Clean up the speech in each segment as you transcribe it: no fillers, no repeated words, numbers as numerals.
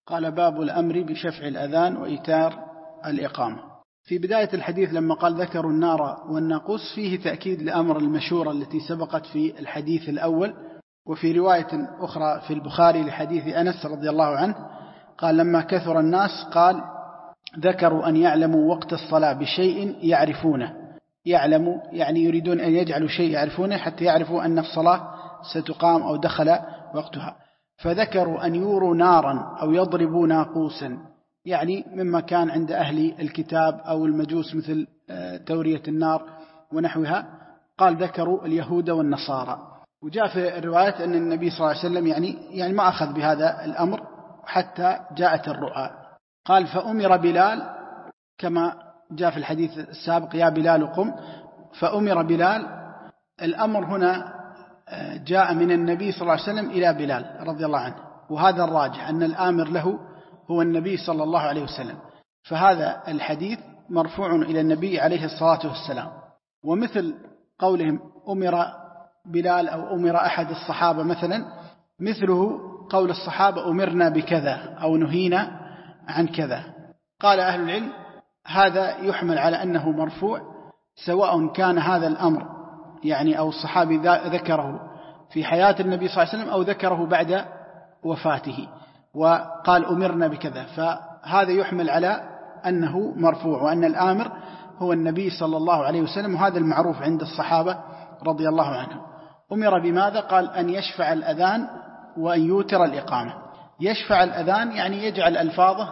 قال باب الأمر بشفع الأذان وإيتار الإقامة. في بداية الحديث لما قال ذكروا النار والناقوس فيه تأكيد لأمر المشورة التي سبقت في الحديث الأول. وفي رواية أخرى في البخاري لحديث أنس رضي الله عنه قال لما كثر الناس قال ذكروا أن يعلموا وقت الصلاة بشيء يعرفونه. يعلموا يعني يريدون أن يجعلوا شيء يعرفونه حتى يعرفوا أن الصلاة ستقام أو دخل وقتها. فذكروا أن يوروا نارا أو يضربوا ناقوسا، يعني مما كان عند أهل الكتاب أو المجوس مثل تورية النار ونحوها. قال ذكروا اليهود والنصارى. وجاء في الروايات أن النبي صلى الله عليه وسلم يعني ما أخذ بهذا الأمر حتى جاءت الرؤى. قال فأمر بلال كما جاء في الحديث السابق يا بلال قم، فأمر بلال. الأمر هنا جاء من النبي صلى الله عليه وسلم إلى بلال رضي الله عنه، وهذا الراجح أن الآمر له هو النبي صلى الله عليه وسلم، فهذا الحديث مرفوع إلى النبي عليه الصلاة والسلام. ومثل قولهم أمر بلال أو أمر أحد الصحابة مثلا، مثله قول الصحابة أمرنا بكذا أو نهينا عن كذا. قال أهل العلم هذا يحمل على أنه مرفوع، سواء كان هذا الأمر يعني أو الصحابي ذكره في حياة النبي صلى الله عليه وسلم أو ذكره بعد وفاته وقال أمرنا بكذا، فهذا يحمل على أنه مرفوع وأن الآمر هو النبي صلى الله عليه وسلم، وهذا المعروف عند الصحابة رضي الله عنهم. أمر بماذا؟ قال أن يشفع الأذان وأن يوتر الإقامة. يشفع الأذان يعني يجعل ألفاظه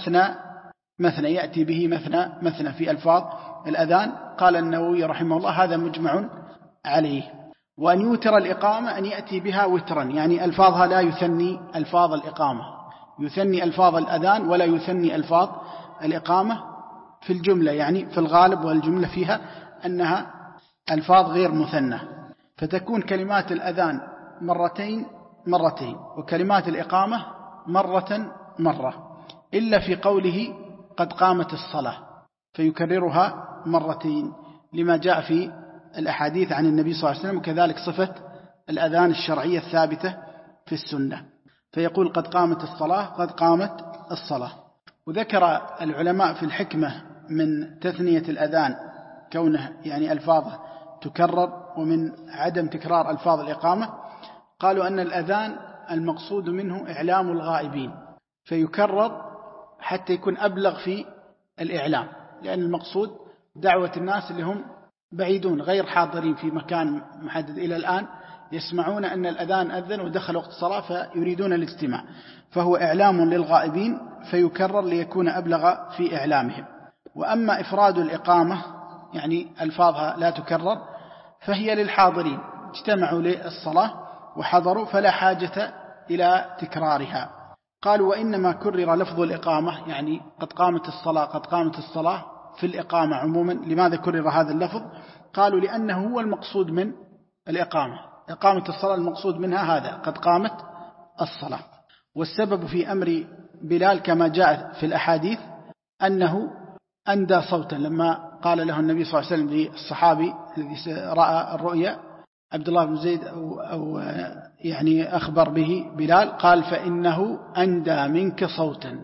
مثنى يأتي به مثنى في ألفاظ الأذان. قال النووي رحمه الله هذا مجمع عليه. وأن يوتر الإقامة أن يأتي بها وترا، يعني ألفاظها لا يثني ألفاظ الإقامة، يثني ألفاظ الأذان ولا يثني ألفاظ الإقامة في الجملة، يعني في الغالب والجملة فيها أنها ألفاظ غير مثنى، فتكون كلمات الأذان مرتين وكلمات الإقامة مرة، إلا في قوله قد قامت الصلاة فيكررها مرتين لما جاء في الأحاديث عن النبي صلى الله عليه وسلم، وكذلك صفة الأذان الشرعية الثابتة في السنة، فيقول قد قامت الصلاة قد قامت الصلاة. وذكر العلماء في الحكمة من تثنية الأذان كونه يعني ألفاظه تكرر ومن عدم تكرار ألفاظ الإقامة. قالوا أن الأذان المقصود منه إعلام الغائبين، فيكرر حتى يكون أبلغ في الإعلام، لأن المقصود دعوة الناس اللي هم بعيدون غير حاضرين في مكان محدد إلى الآن، يسمعون أن الأذان أذن ودخل وقت الصلاة فيريدون الاجتماع، فهو إعلام للغائبين فيكرر ليكون أبلغ في إعلامهم. وأما إفراد الإقامة يعني ألفاظها لا تكرر فهي للحاضرين، اجتمعوا للصلاة وحضروا فلا حاجة إلى تكرارها. قالوا وإنما كرر لفظ الإقامة يعني قد قامت الصلاة قد قامت الصلاة في الإقامة عموما. لماذا كرر هذا اللفظ؟ قالوا لأنه هو المقصود من الإقامة، إقامة الصلاة المقصود منها هذا قد قامت الصلاة. والسبب في أمر بلال كما جاء في الأحاديث أنه أندى صوتا لما قال له النبي صلى الله عليه وسلم للصحابي الذي رأى الرؤيا عبد الله بن زيد أو يعني أخبر به بلال، قال فإنه أندى منك صوتا،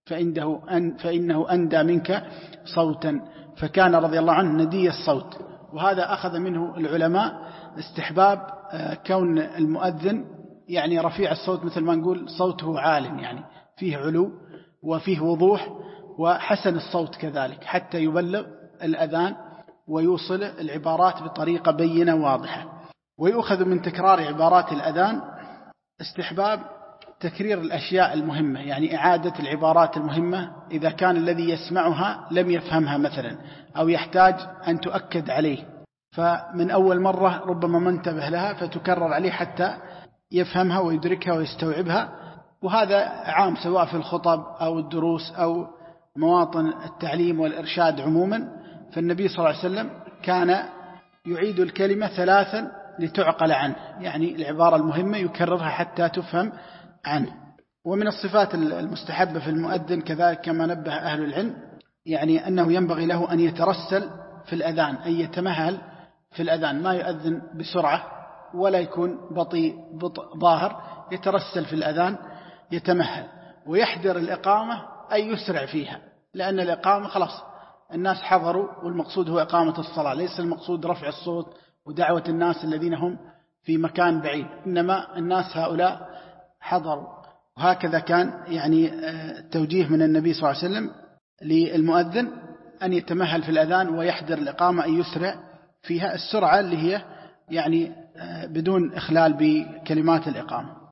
فإنه أندى منك صوتا، فكان رضي الله عنه ندي الصوت. وهذا أخذ منه العلماء استحباب كون المؤذن يعني رفيع الصوت، مثل ما نقول صوته عال، يعني فيه علو وفيه وضوح وحسن الصوت كذلك، حتى يبلغ الأذان ويوصل العبارات بطريقة بينة واضحة. ويؤخذ من تكرار عبارات الأذان استحباب تكرير الأشياء المهمة، يعني إعادة العبارات المهمة إذا كان الذي يسمعها لم يفهمها مثلا أو يحتاج أن تؤكد عليه، فمن أول مرة ربما ما انتبه لها فتكرر عليه حتى يفهمها ويدركها ويستوعبها. وهذا عام سواء في الخطب أو الدروس أو مواطن التعليم والإرشاد عموما. فالنبي صلى الله عليه وسلم كان يعيد الكلمة 3 لتعقل عنه، يعني العبارة المهمة يكررها حتى تفهم عنه. ومن الصفات المستحبة في المؤذن كذلك كما نبه أهل العلم يعني أنه ينبغي له أن يترسل في الأذان، أن يتمهل في الأذان، ما يؤذن بسرعة ولا يكون بطيء ظاهر، يترسل في الأذان يتمهل. ويحذر الإقامة أي يسرع فيها، لأن الإقامة خلاص الناس حضروا، والمقصود هو إقامة الصلاة، ليس المقصود رفع الصوت ودعوة الناس الذين هم في مكان بعيد، إنما الناس هؤلاء حضروا. وهكذا كان يعني توجيه من النبي صلى الله عليه وسلم للمؤذن أن يتمهل في الأذان ويحذر الإقامة أن يسرع فيها، السرعة اللي هي يعني بدون إخلال بكلمات الإقامة.